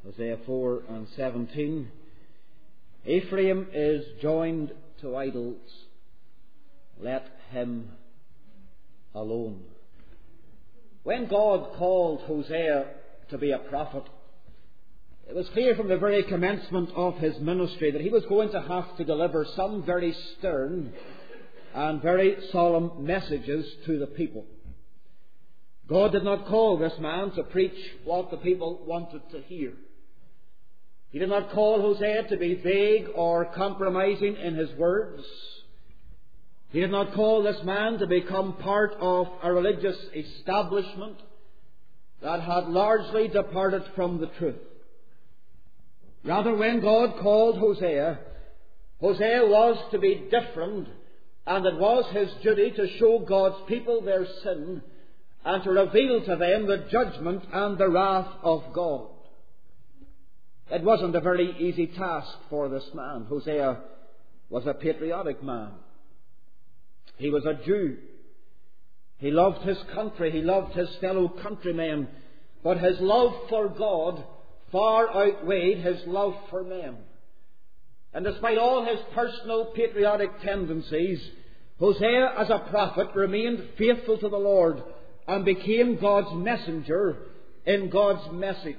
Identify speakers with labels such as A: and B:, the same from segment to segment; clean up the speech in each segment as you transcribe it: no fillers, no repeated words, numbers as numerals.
A: Hosea 4 and 17. Ephraim is joined to idols. Let him alone. When God called Hosea to be a prophet, it was clear from the very commencement of his ministry that he was going to have to deliver some very stern and very solemn messages to the people. God did not call this man to preach what the people wanted to hear. He did not call Hosea to be vague or compromising in his words. He did not call this man to become part of a religious establishment that had largely departed from the truth. Rather, when God called Hosea, Hosea was to be different, and it was his duty to show God's people their sin and to reveal to them the judgment and the wrath of God. It wasn't a very easy task for this man. Hosea was a patriotic man. He was a Jew. He loved his country. He loved his fellow countrymen. But his love for God far outweighed his love for men. And despite all his personal patriotic tendencies, Hosea as a prophet remained faithful to the Lord and became God's messenger in God's message.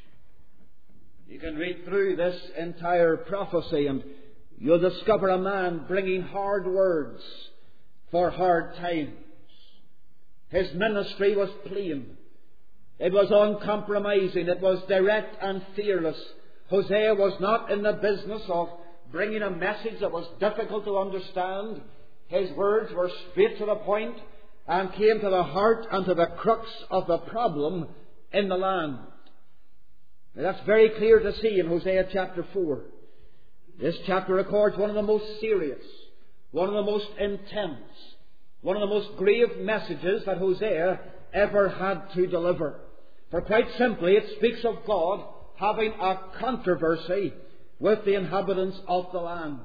A: You can read through this entire prophecy and you'll discover a man bringing hard words for hard times. His ministry was plain. It was uncompromising. It was direct and fearless. Hosea was not in the business of bringing a message that was difficult to understand. His words were straight to the point and came to the heart and to the crux of the problem in the land. Now, that's very clear to see in Hosea chapter 4. This chapter records one of the most serious, one of the most intense, one of the most grave messages that Hosea ever had to deliver. For quite simply, it speaks of God having a controversy with the inhabitants of the land.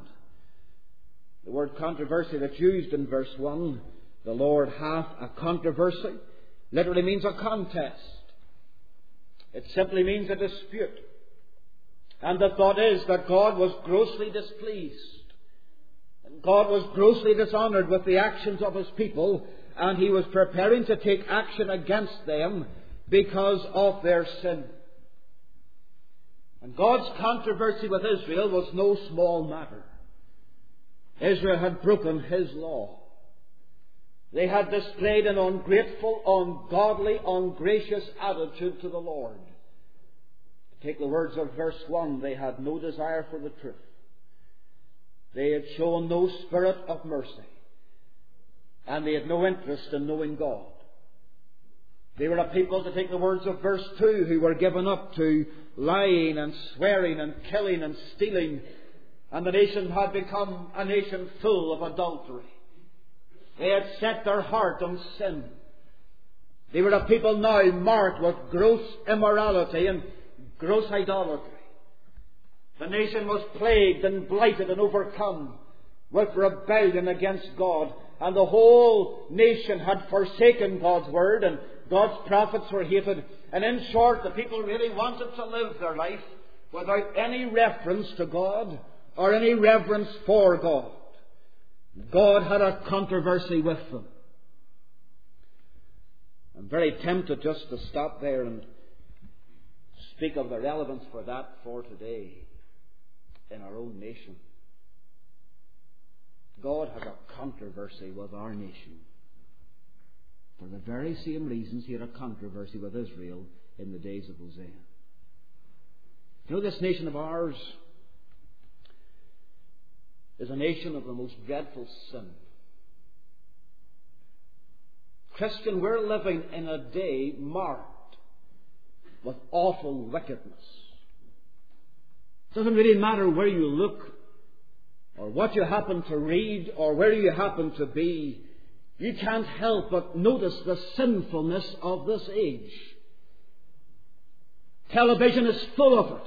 A: The word controversy that's used in verse 1, the Lord hath a controversy, literally means a contest. It simply means a dispute. And the thought is that God was grossly displeased. And God was grossly dishonoured with the actions of His people, and He was preparing to take action against them because of their sin. And God's controversy with Israel was no small matter. Israel had broken His law. They had displayed an ungrateful, ungodly, ungracious attitude to the Lord. To take the words of verse 1, they had no desire for the truth. They had shown no spirit of mercy. And they had no interest in knowing God. They were a people, to take the words of verse 2, who were given up to lying and swearing and killing and stealing. And the nation had become a nation full of adultery. They had set their heart on sin. They were a people now marked with gross immorality and gross idolatry. The nation was plagued and blighted and overcome with rebellion against God. And the whole nation had forsaken God's word, and God's prophets were hated. And in short, the people really wanted to live their life without any reference to God or any reverence for God. God had a controversy with them. I'm very tempted just to stop there and speak of the relevance for that for today in our own nation. God has a controversy with our nation for the very same reasons He had a controversy with Israel in the days of Hosea. You know, this nation of ours is a nation of the most dreadful sin. Christian, we're living in a day marked with awful wickedness. It doesn't really matter where you look or what you happen to read or where you happen to be. You can't help but notice the sinfulness of this age. Television is full of it.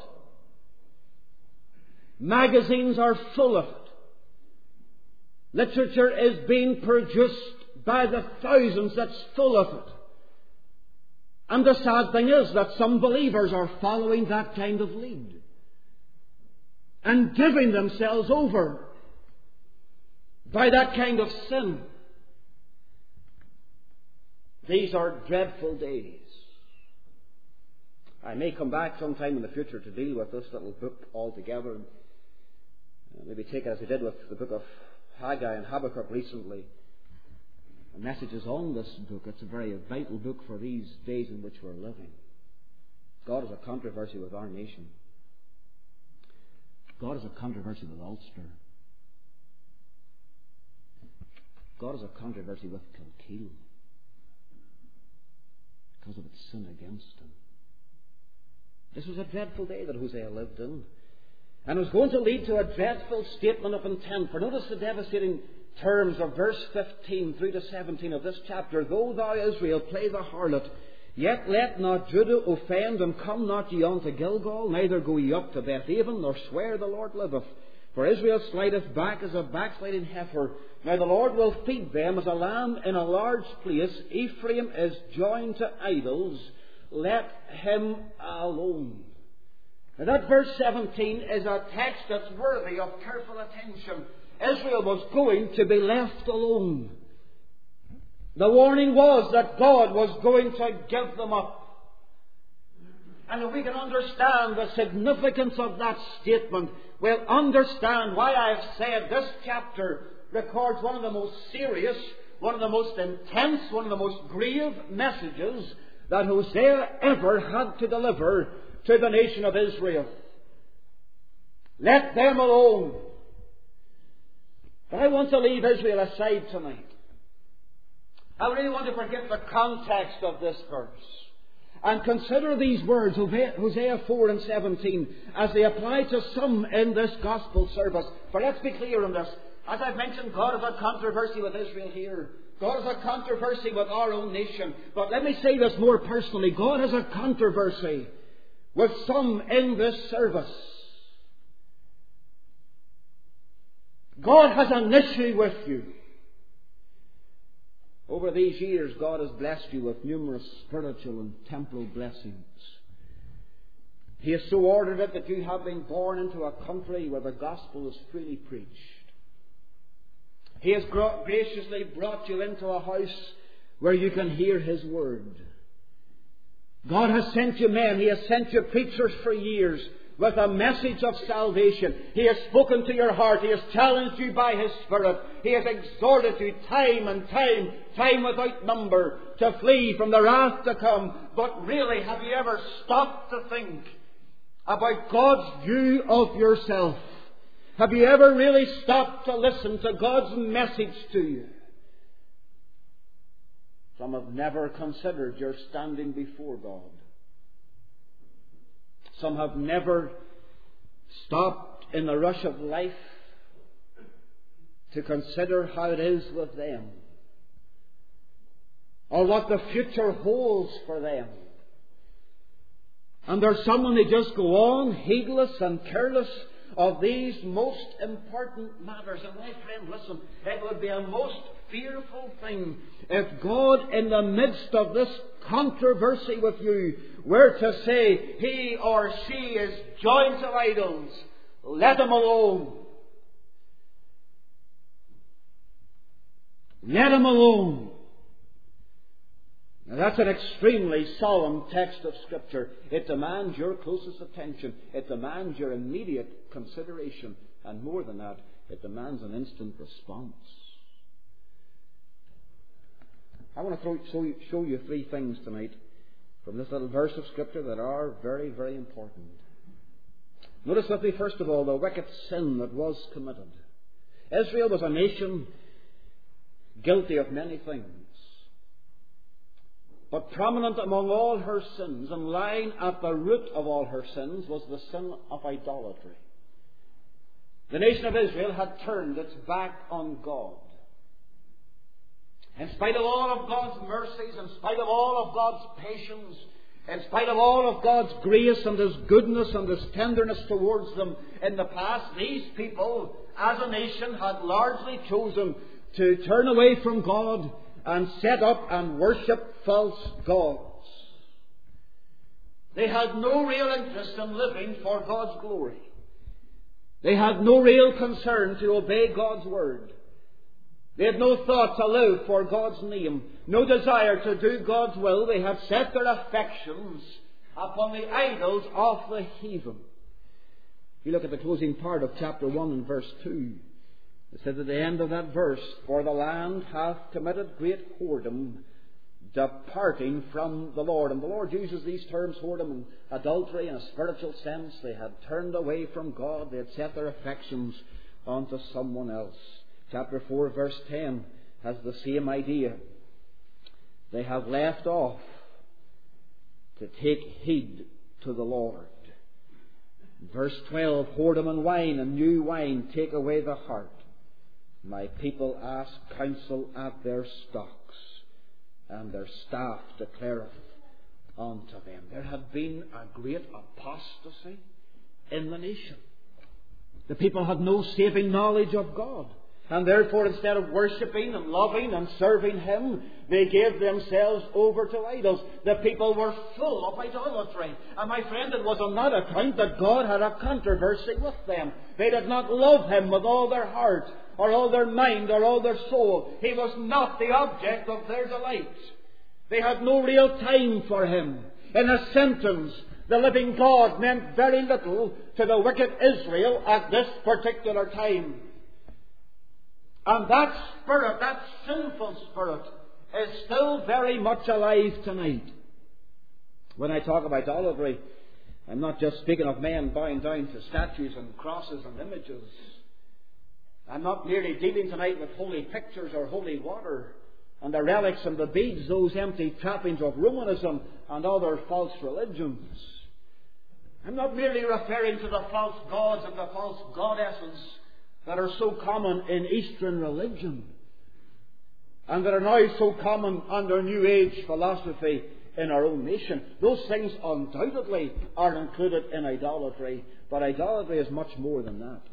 A: Magazines are full of it. Literature is being produced by the thousands that's full of it. And the sad thing is that some believers are following that kind of lead and giving themselves over by that kind of sin. These are dreadful days. I may come back sometime in the future to deal with this little book altogether, and maybe take it as I did with the book of Haggai and Habakkuk recently. The messages on this book. It's a very vital book for these days in which we're living. God is a controversy with our nation. God is a controversy with Ulster. God is a controversy with Kilkeel because of its sin against Him. This was a dreadful day that Hosea lived in. And it was going to lead to a dreadful statement of intent. For notice the devastating terms of verse 15 through to 17 of this chapter. Though thou, Israel, play the harlot, yet let not Judah offend, and come not ye unto Gilgal, neither go ye up to Bethaven, nor swear the Lord liveth. For Israel slideth back as a backsliding heifer. Now the Lord will feed them as a lamb in a large place. Ephraim is joined to idols. Let him alone. Now that verse 17 is a text that's worthy of careful attention. Israel was going to be left alone. The warning was that God was going to give them up. And if we can understand the significance of that statement, we'll understand why I have said this chapter records one of the most serious, one of the most intense, one of the most grave messages that Hosea ever had to deliver to the nation of Israel. Let them alone. But I want to leave Israel aside tonight. I really want to forget the context of this verse and consider these words, Hosea 4 and 17, as they apply to some in this gospel service. For let's be clear on this. As I've mentioned, God is a controversy with Israel here. God is a controversy with our own nation. But let me say this more personally. God has a controversy with some in this service. God has an issue with you. Over these years, God has blessed you with numerous spiritual and temporal blessings. He has so ordered it that you have been born into a country where the gospel is freely preached. He has graciously brought you into a house where you can hear His word. God has sent you men. He has sent you preachers for years with a message of salvation. He has spoken to your heart. He has challenged you by His Spirit. He has exhorted you time and time without number, to flee from the wrath to come. But really, have you ever stopped to think about God's view of yourself? Have you ever really stopped to listen to God's message to you? Some have never considered your standing before God. Some have never stopped in the rush of life to consider how it is with them, or what the future holds for them. And there's someone who just go on heedless and careless of these most important matters. And my friend, listen, it would be a most fearful thing if God, in the midst of this controversy with you, were to say, he or she is joined to idols. Let him alone. Let him alone. Now that's an extremely solemn text of Scripture. It demands your closest attention. It demands your immediate consideration. And more than that, it demands an instant response. I want to show you three things tonight from this little verse of Scripture that are very, very important. Notice with me, first of all, the wicked sin that was committed. Israel was a nation guilty of many things. But prominent among all her sins, and lying at the root of all her sins, was the sin of idolatry. The nation of Israel had turned its back on God. In spite of all of God's mercies, in spite of all of God's patience, in spite of all of God's grace and His goodness and His tenderness towards them in the past, these people, as a nation, had largely chosen to turn away from God and set up and worship false gods. They had no real interest in living for God's glory. They had no real concern to obey God's word. They had no thought to live for God's name, no desire to do God's will. They had set their affections upon the idols of the heathen. If you look at the closing part of chapter 1 and verse 2, it says at the end of that verse, "For the land hath committed great whoredom, departing from the Lord." And the Lord uses these terms, whoredom and adultery, in a spiritual sense. They had turned away from God. They had set their affections onto someone else. Chapter 4 verse 10 has the same idea. They have left off to take heed to the Lord. Verse 12, "Whoredom and wine and new wine take away the heart. My people ask counsel at their stocks, and their staff declareth unto them." There had been a great apostasy in the nation. The people had no saving knowledge of God. And therefore, instead of worshipping and loving and serving Him, they gave themselves over to idols. The people were full of idolatry. And my friend, it was on that account that God had a controversy with them. They did not love Him with all their heart, or all their mind, or all their soul. He was not the object of their delight. They had no real time for Him. In a sentence, the living God meant very little to the wicked Israel at this particular time. And that spirit, that sinful spirit, is still very much alive tonight. When I talk of idolatry, I'm not just speaking of men bowing down to statues and crosses and images. I'm not merely dealing tonight with holy pictures or holy water and the relics and the beads, those empty trappings of Romanism and other false religions. I'm not merely referring to the false gods and the false goddesses that are so common in Eastern religion and that are now so common under New Age philosophy in our own nation. Those things undoubtedly are included in idolatry, but idolatry is much more than that.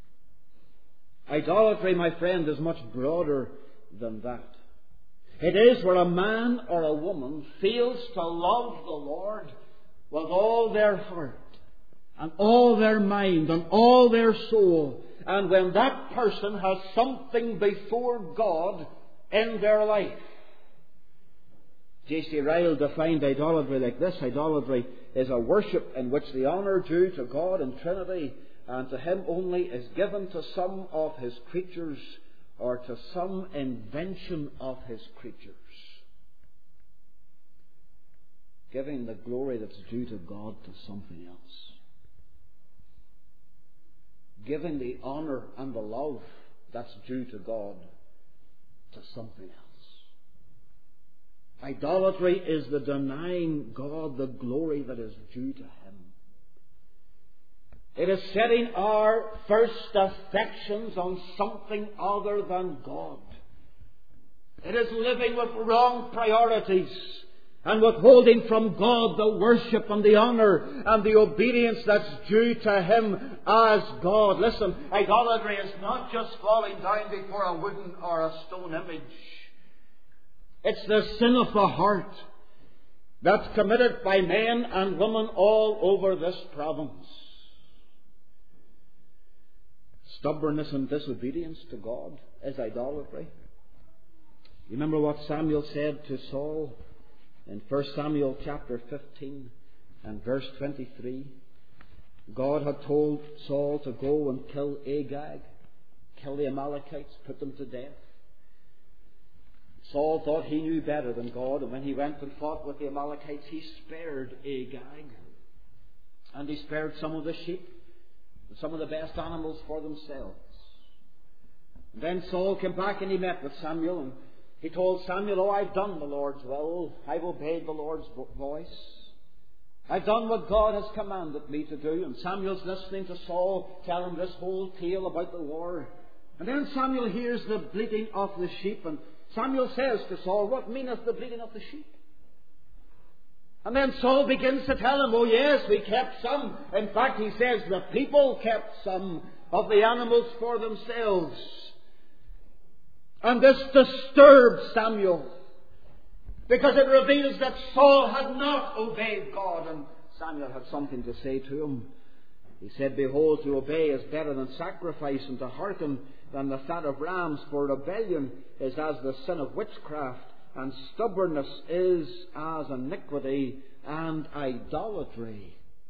A: Idolatry, my friend, is much broader than that. It is where a man or a woman fails to love the Lord with all their heart and all their mind and all their soul. And when that person has something before God in their life. J.C. Ryle defined idolatry like this: idolatry is a worship in which the honour due to God in Trinity and to Him only is given to some of His creatures or to some invention of His creatures. Giving the glory that's due to God to something else. Giving the honour and the love that's due to God to something else. Idolatry is the denying God the glory that is due to Him. It is setting our first affections on something other than God. It is living with wrong priorities and withholding from God the worship and the honour and the obedience that's due to Him as God. Listen, idolatry is not just falling down before a wooden or a stone image. It's the sin of the heart that's committed by men and women all over this province. Stubbornness and disobedience to God is idolatry. You remember what Samuel said to Saul in 1 Samuel chapter 15 and verse 23? God had told Saul to go and kill Agag, kill the Amalekites, put them to death. Saul thought he knew better than God, and when he went and fought with the Amalekites, he spared Agag. And he spared some of the sheep, and some of the best animals for themselves. And then Saul came back and he met with Samuel, and he told Samuel, "Oh, I've done the Lord's will. I've obeyed the Lord's voice. I've done what God has commanded me to do." And Samuel's listening to Saul tell him this whole tale about the war. And then Samuel hears the bleating of the sheep, and Samuel says to Saul, "What meaneth the bleating of the sheep?" And then Saul begins to tell him, "Oh yes, we kept some. In fact," he says, "the people kept some of the animals for themselves." And this disturbed Samuel, because it reveals that Saul had not obeyed God, and Samuel had something to say to him. He said, "Behold, to obey is better than sacrifice, and to hearken than the fat of rams. For rebellion is as the sin of witchcraft, and stubbornness is as iniquity and idolatry."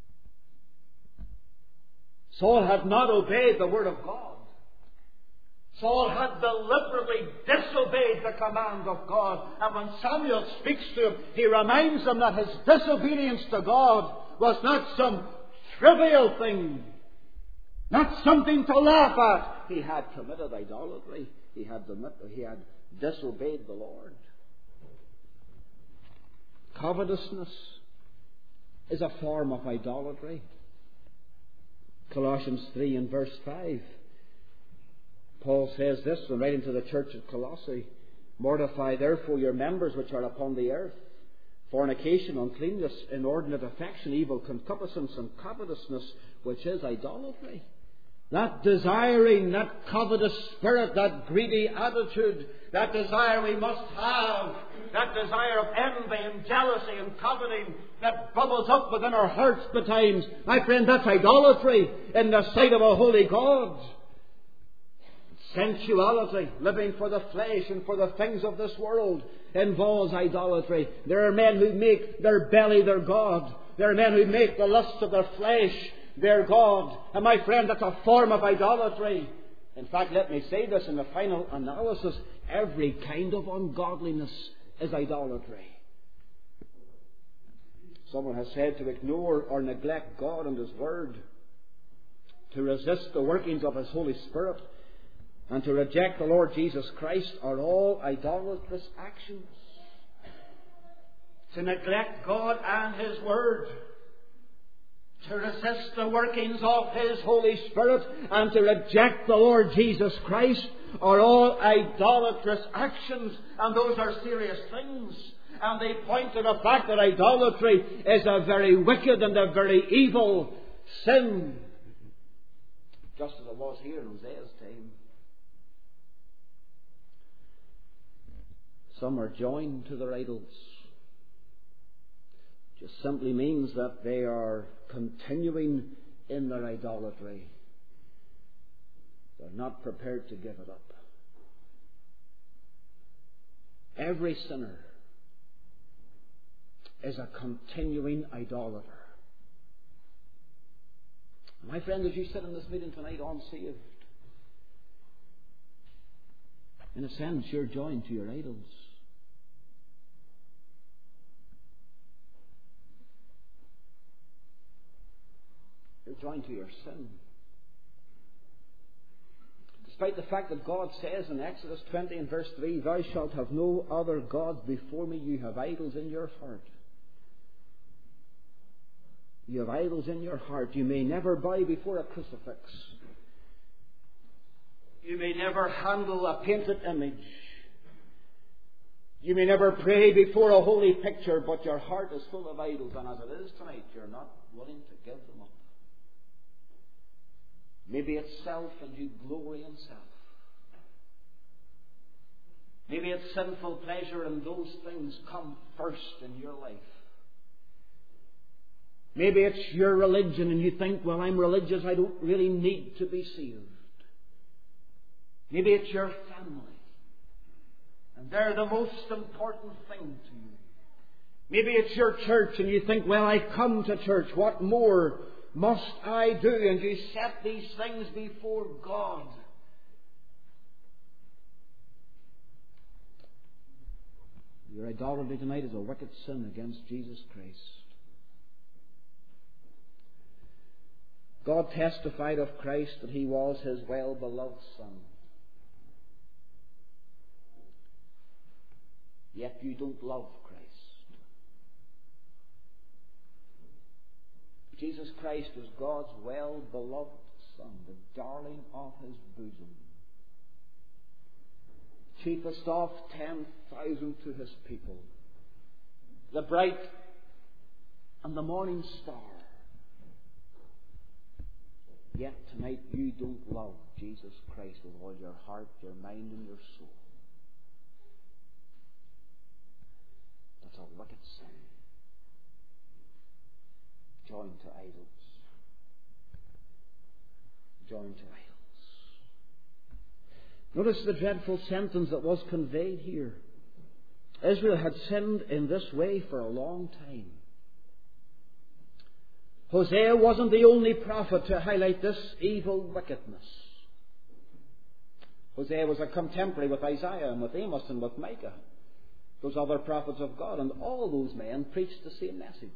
A: Saul had not obeyed the word of God. Saul had deliberately disobeyed the command of God. And when Samuel speaks to him, he reminds him that his disobedience to God was not some trivial thing, not something to laugh at. He had committed idolatry. He had disobeyed the Lord. Covetousness is a form of idolatry. Colossians 3 and verse 5. Paul says this when writing to the church at Colossae: "Mortify therefore your members which are upon the earth, fornication, uncleanness, inordinate affection, evil concupiscence, and covetousness, which is idolatry." That desiring, that covetous spirit, that greedy attitude, that desire we must have, that desire of envy and jealousy and coveting that bubbles up within our hearts betimes, my friend, that's idolatry in the sight of a holy God. Sensuality, living for the flesh and for the things of this world, involves idolatry. There are men who make their belly their God. There are men who make the lusts of their flesh their God. And my friend, that's a form of idolatry. In fact, let me say this in the final analysis: every kind of ungodliness is idolatry. Someone has said to ignore or neglect God and His Word, to resist the workings of His Holy Spirit, and to reject the Lord Jesus Christ are all idolatrous actions. To neglect God and His Word, to resist the workings of His Holy Spirit, and to reject the Lord Jesus Christ are all idolatrous actions, and those are serious things. And they point to the fact that idolatry is a very wicked and a very evil sin, just as it was here in Hosea's time. Some are joined to their idols. Just simply means that they are continuing in their idolatry. They're not prepared to give it up. Every sinner is a continuing idolater. My friend, as you sit in this meeting tonight unsaved, in a sense, you're joined to your idols. You're joined to your sin. Despite the fact that God says in Exodus 20 and verse 3, "Thou shalt have no other gods before me," you have idols in your heart. You have idols in your heart. You may never bow before a crucifix. You may never handle a painted image. You may never pray before a holy picture, but your heart is full of idols, and as it is tonight, you're not willing to give them up. Maybe it's self and you glory in self. Maybe it's sinful pleasure and those things come first in your life. Maybe it's your religion and you think, well, I'm religious, I don't really need to be saved. Maybe it's your family, and they're the most important thing to you. Maybe it's your church and you think, well, I come to church, what more must I do? And you set these things before God. Your idolatry tonight is a wicked sin against Jesus Christ. God testified of Christ that He was His well-beloved Son. Yet you don't love Christ. Jesus Christ was God's well-beloved Son, the darling of His bosom. Chiefest of 10,000 to His people. The bright and the morning star. Yet tonight you don't love Jesus Christ with all your heart, your mind, and your soul. That's a wicked sin. joined to idols. Joined to idols. Notice the dreadful sentence that was conveyed here. Israel had sinned in this way for a long time. Hosea wasn't the only prophet to highlight this evil wickedness. Hosea was a contemporary with Isaiah and with Amos and with Micah, those other prophets of God, and all those men preached the same message.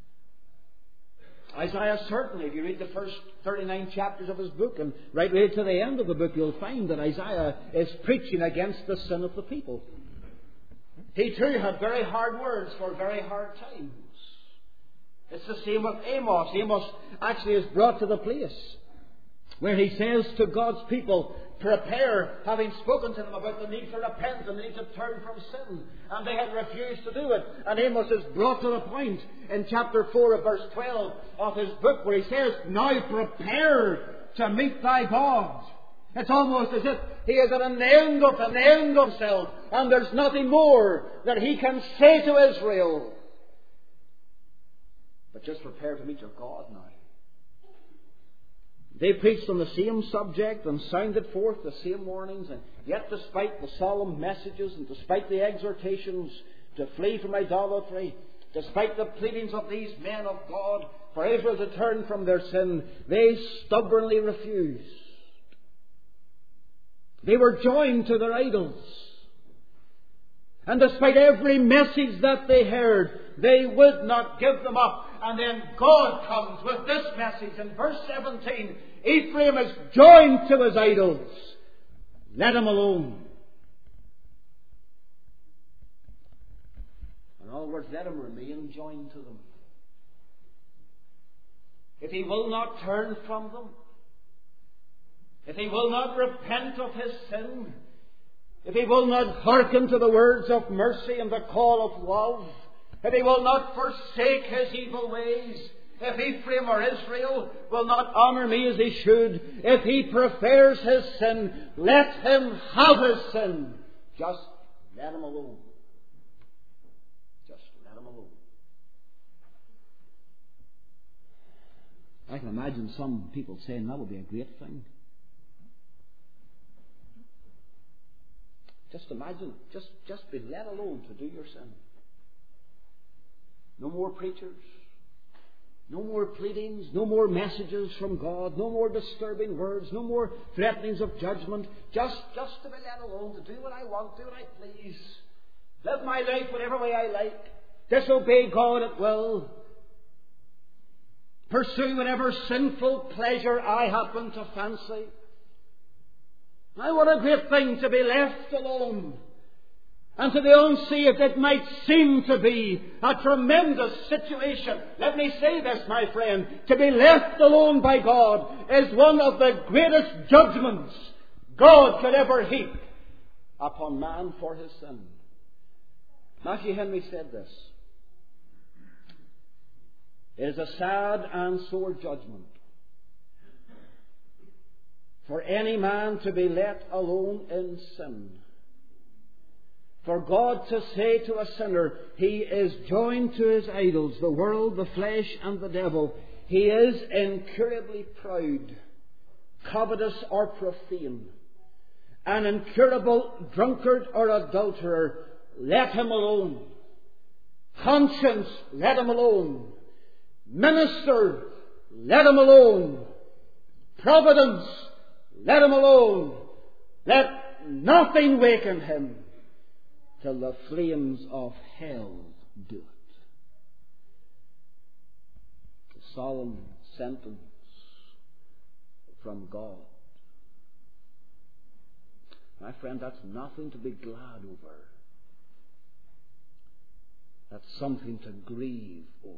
A: Isaiah certainly, if you read the first 39 chapters of his book and right way to the end of the book, you'll find that Isaiah is preaching against the sin of the people. He too had very hard words for very hard times. It's the same with Amos. Amos actually is brought to the place where he says to God's people, prepare, having spoken to them about the need to repent and the need to turn from sin. And they had refused to do it. And Amos is brought to the point in chapter 4 of verse 12 of his book where he says, now prepare to meet thy God. It's almost as if he is at an end of himself, and there's nothing more that he can say to Israel. But just prepare to meet your God now. They preached on the same subject and sounded forth the same warnings, and yet despite the solemn messages and despite the exhortations to flee from idolatry, despite the pleadings of these men of God for Israel to turn from their sin, they stubbornly refused. They were joined to their idols. And despite every message that they heard, they would not give them up. And then God comes with this message in verse 17. Ephraim is joined to his idols. Let him alone. In other words, let him remain joined to them. If he will not turn from them, if he will not repent of his sin, if he will not hearken to the words of mercy and the call of love, if he will not forsake his evil ways, if Ephraim or Israel will not honour me as he should, if he prefers his sin, let him have his sin. Just let him alone. Just let him alone. I can imagine some people saying that would be a great thing. Just imagine, just be let alone to do your sin. No more preachers, no more pleadings, no more messages from God, no more disturbing words, no more threatenings of judgment. Just to be let alone, to do what I want, do what I please, live my life whatever way I like, disobey God at will, pursue whatever sinful pleasure I happen to fancy. Now, what a great thing to be left alone and to be unsaved. It might seem to be a tremendous situation. Let me say this, my friend. To be left alone by God is one of the greatest judgments God could ever heap upon man for his sin. Matthew Henry said this. It is a sad and sore judgment for any man to be let alone in sin. For God to say to a sinner, he is joined to his idols, the world, the flesh, and the devil. He is incurably proud, covetous or profane, an incurable drunkard or adulterer. Let him alone. Conscience, let him alone. Minister, let him alone. Providence, let him alone. Let nothing waken him till the flames of hell do it. The solemn sentence from God. My friend, that's nothing to be glad over. That's something to grieve over.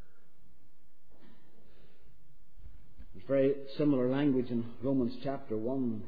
A: There's very similar language in Romans chapter 1.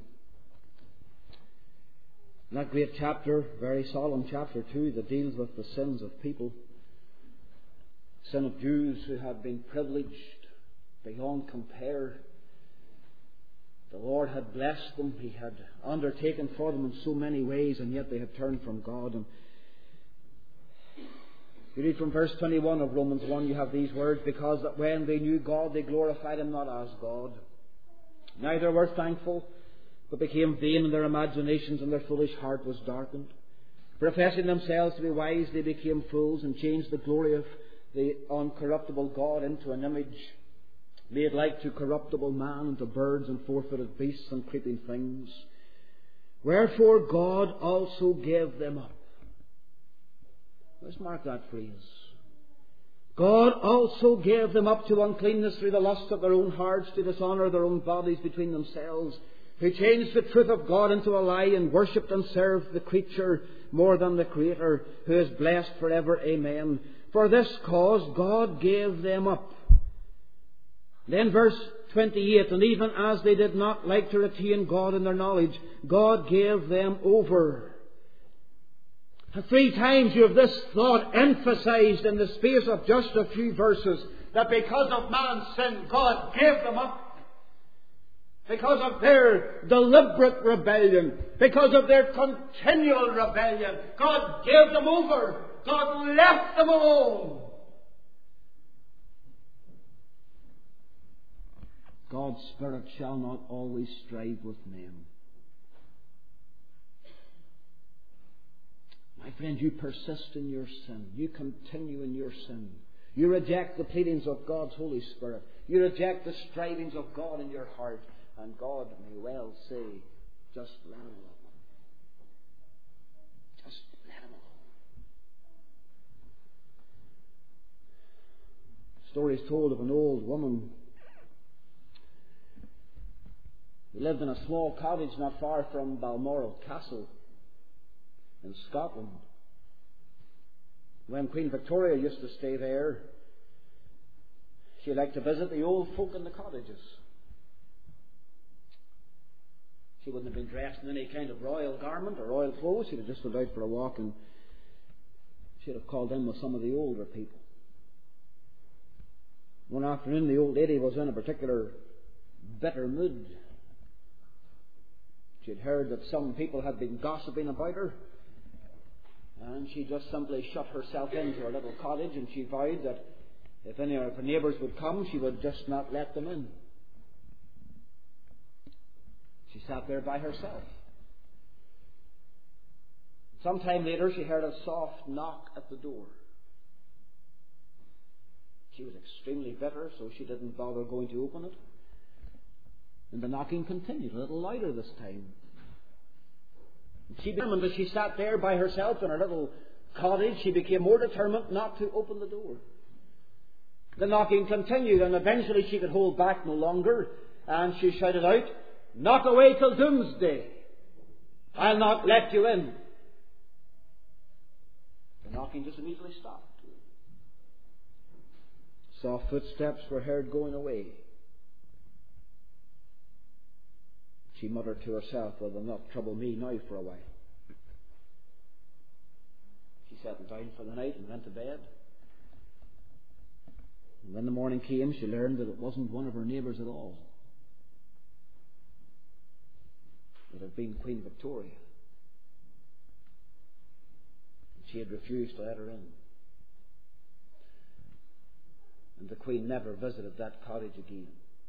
A: That great chapter, very solemn chapter 2, that deals with the sins of people. Sin of Jews who had been privileged beyond compare. The Lord had blessed them. He had undertaken for them in so many ways, and yet they had turned from God. And You read from verse 21 of Romans 1, you have these words, because that when they knew God, they glorified Him not as God. Neither were thankful, but became vain in their imaginations, and their foolish heart was darkened. Professing themselves to be wise, they became fools, and changed the glory of the uncorruptible God into an image made like to corruptible man, and to birds and four-footed beasts and creeping things. Wherefore God also gave them up. Let's mark that phrase. God also gave them up to uncleanness through the lust of their own hearts, to dishonour their own bodies between themselves, who changed the truth of God into a lie, and worshipped and served the creature more than the Creator, who is blessed for ever. Amen. For this cause God gave them up. Then verse 28, and even as they did not like to retain God in their knowledge, God gave them over. And 3 times you have this thought emphasized in the space of just a few verses, that because of man's sin, God gave them up. Because of their deliberate rebellion, because of their continual rebellion, God gave them over. God left them alone. God's Spirit shall not always strive with men. My friend, you persist in your sin. You continue in your sin. You reject the pleadings of God's Holy Spirit. You reject the strivings of God in your heart. And God may well say, just let him alone. Just let him alone. Story is told of an old woman who lived in a small cottage not far from Balmoral Castle in Scotland. When Queen Victoria used to stay there, she liked to visit the old folk in the cottages. She wouldn't have been dressed in any kind of royal garment or royal clothes. She'd have just went out for a walk, and she'd have called in with some of the older people. One afternoon, the old lady was in a particular bitter mood. She had heard that some people had been gossiping about her, and she just simply shut herself into her little cottage, and she vowed that if any of her neighbours would come, she would just not let them in. She sat there by herself. Some time later, she heard a soft knock at the door. She was extremely bitter, so she didn't bother going to open it. And the knocking continued, a little louder this time. She determined, as she sat there by herself in her little cottage, she became more determined not to open the door. The knocking continued, and eventually she could hold back no longer, and she shouted out, "Knock away till doomsday. I'll not let you in." The knocking just immediately stopped. Soft footsteps were heard going away. She muttered to herself, "Well, they'll not trouble me now for a while." She settled down for the night and went to bed. And when the morning came, she learned that it wasn't one of her neighbours at all. It had been Queen Victoria. And she had refused to let her in. And the Queen never visited that cottage again.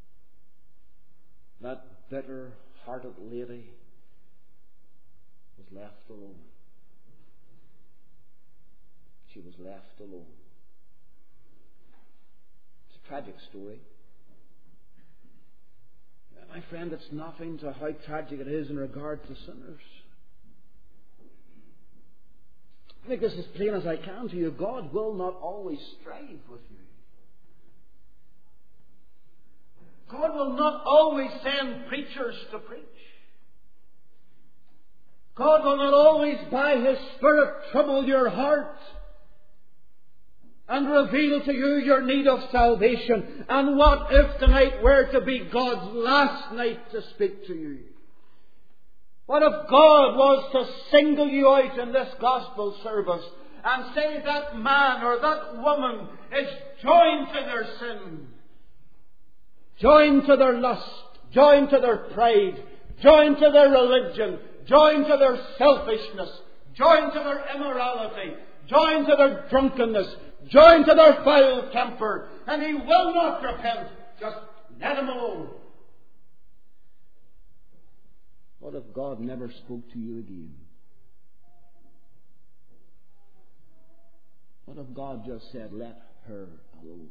A: That bitter-hearted lady was left alone. She was left alone. It's a tragic story. My friend, it's nothing to how tragic it is in regard to sinners. I think this is plain as I can to you. God will not always strive with you. God will not always send preachers to preach. God will not always, by His Spirit, trouble your heart and reveal to you your need of salvation. And what if tonight were to be God's last night to speak to you? What if God was to single you out in this gospel service and say that man or that woman is joined to their sin, joined to their lust, joined to their pride, joined to their religion, joined to their selfishness, joined to their immorality, joined to their drunkenness, joined to their foul temper, and he will not repent. Just let him alone. What if God never spoke to you again? What if God just said, let her alone?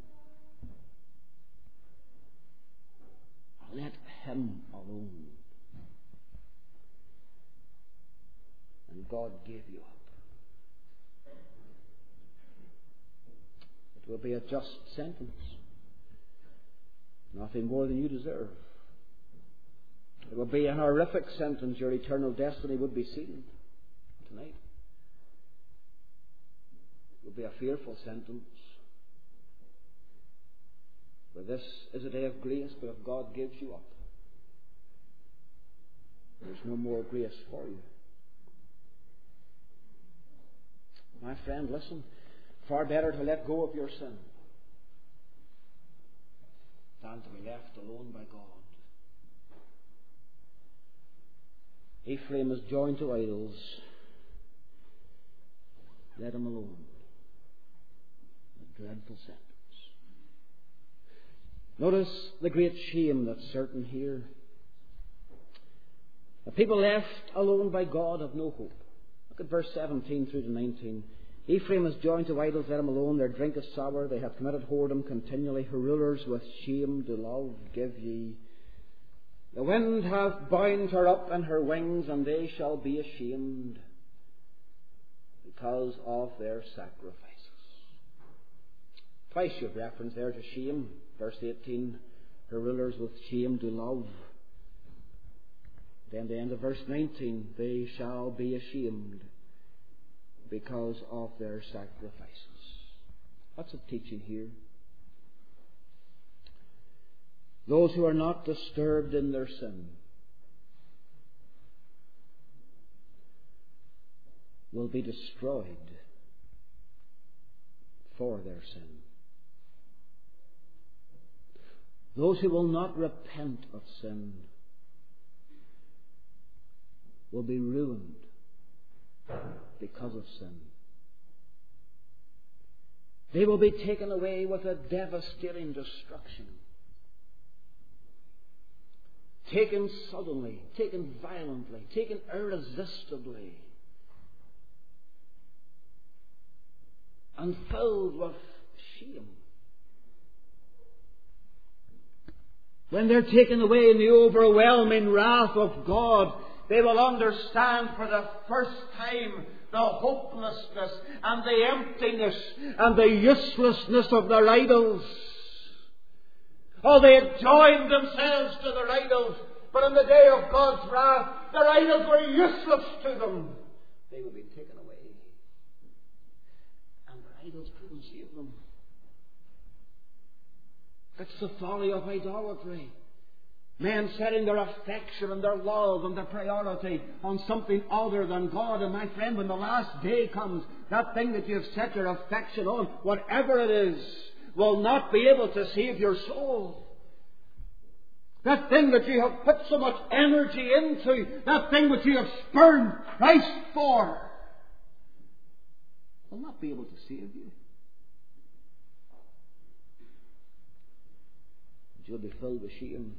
A: Let him alone. And God gave you up. It will be a just sentence. Nothing more than you deserve. It will be a horrific sentence. Your eternal destiny would be sealed tonight. It will be a fearful sentence. For this is a day of grace, but if God gives you up, there's no more grace for you. My friend, listen. Far better to let go of your sin than to be left alone by God. Ephraim is joined to idols. Let him alone. A dreadful sentence. Notice the great shame that's certain here. The people left alone by God have no hope. Look at verse 17 through to 19. Ephraim is joined to idols, let him alone. Their drink is sour. They have committed whoredom continually. Her rulers with shame do love give ye. The wind hath bound her up in her wings, and they shall be ashamed because of their sacrifices. Twice you've reference there to shame. Verse 18, her rulers with shame do love. Then the end of verse 19, they shall be ashamed because of their sacrifices. What's it teaching here? Those who are not disturbed in their sin will be destroyed for their sin. Those who will not repent of sin will be ruined because of sin. They will be taken away with a devastating destruction. Taken suddenly, taken violently, taken irresistibly, and filled with shame. When they're taken away in the overwhelming wrath of God, they will understand for the first time the hopelessness and the emptiness and the uselessness of their idols. Oh, they had joined themselves to their idols, but in the day of God's wrath, their idols were useless to them. They would be taken away, and their idols couldn't save them. It's the folly of idolatry. Men setting their affection and their love and their priority on something other than God. And my friend, when the last day comes, that thing that you have set your affection on, whatever it is, will not be able to save your soul. That thing that you have put so much energy into, that thing which you have spurned Christ for, will not be able to save you. You'll be filled with shame.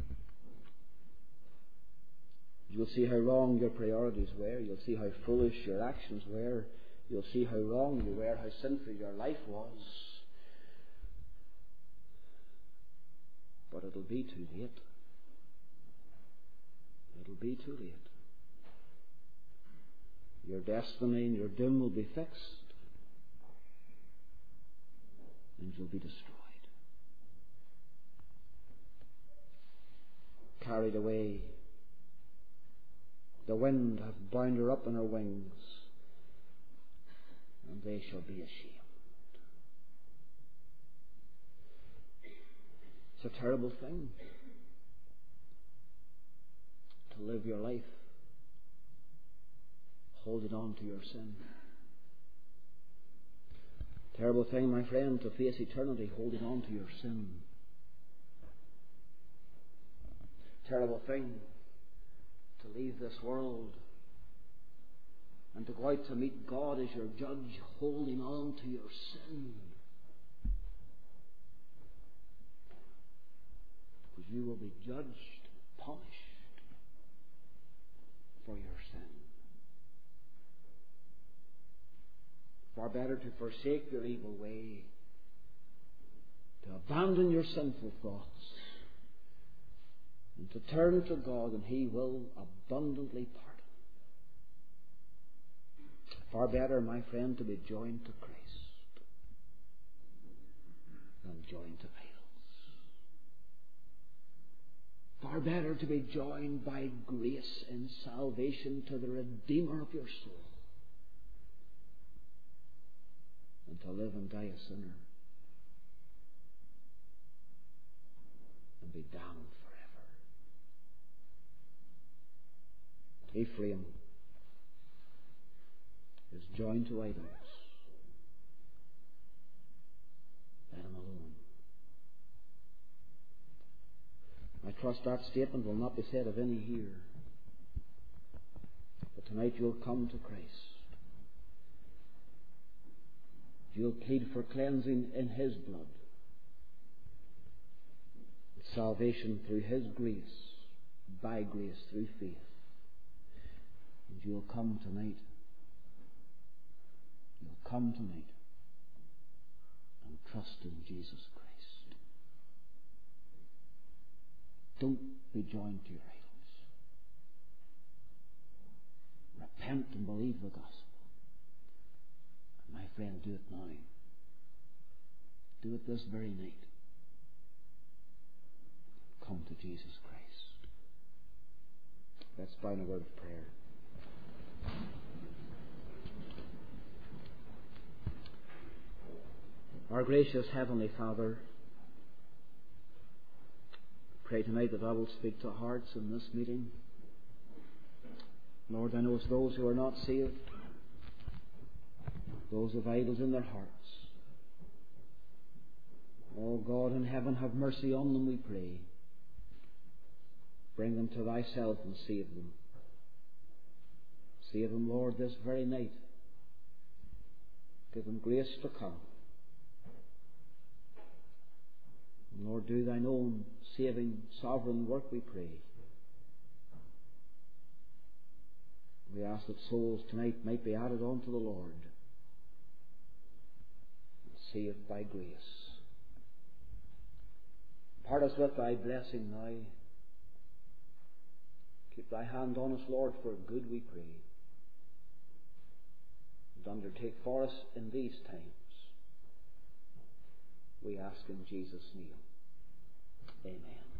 A: You'll see how wrong your priorities were. You'll see how foolish your actions were. You'll see how wrong you were, how sinful your life was. But it'll be too late. It'll be too late. Your destiny and your doom will be fixed, and you'll be destroyed. Carried away. The wind hath bound her up in her wings, and they shall be ashamed. It's a terrible thing to live your life holding on to your sin. Terrible thing, my friend, to face eternity holding on to your sin. Terrible thing to leave this world and to go out to meet God as your judge, holding on to your sin. Because you will be judged, punished for your sin. Far better to forsake your evil way, to abandon your sinful thoughts, and to turn to God, and He will abundantly pardon. Far better, my friend, to be joined to Christ than joined to idols. Far better to be joined by grace in salvation to the Redeemer of your soul than to live and die a sinner and be damned forever. Ephraim is joined to idols. Let him alone. I trust that statement will not be said of any here. But tonight you'll come to Christ. You'll plead for cleansing in His blood, salvation through His grace, by grace through faith. And you'll come tonight. You'll come tonight and trust in Jesus Christ. Don't be joined to your idols. Repent and believe the gospel. And my friend, do it now. Do it this very night. Come to Jesus Christ. Let's bow in a word of prayer. Our gracious Heavenly Father, pray tonight that I will speak to hearts in this meeting. Lord, I know it's those who are not saved, those with idols in their hearts. Oh God in heaven, have mercy on them, we pray. Bring them to Thyself and save them. Save them, Lord, this very night. Give them grace to come. Lord, do Thine own saving, sovereign work, we pray. We ask that souls tonight might be added on to the Lord, saved by grace. Part us with Thy blessing now. Keep Thy hand on us, Lord, for good, we pray. And undertake for us in these times. We ask in Jesus' name. Amen.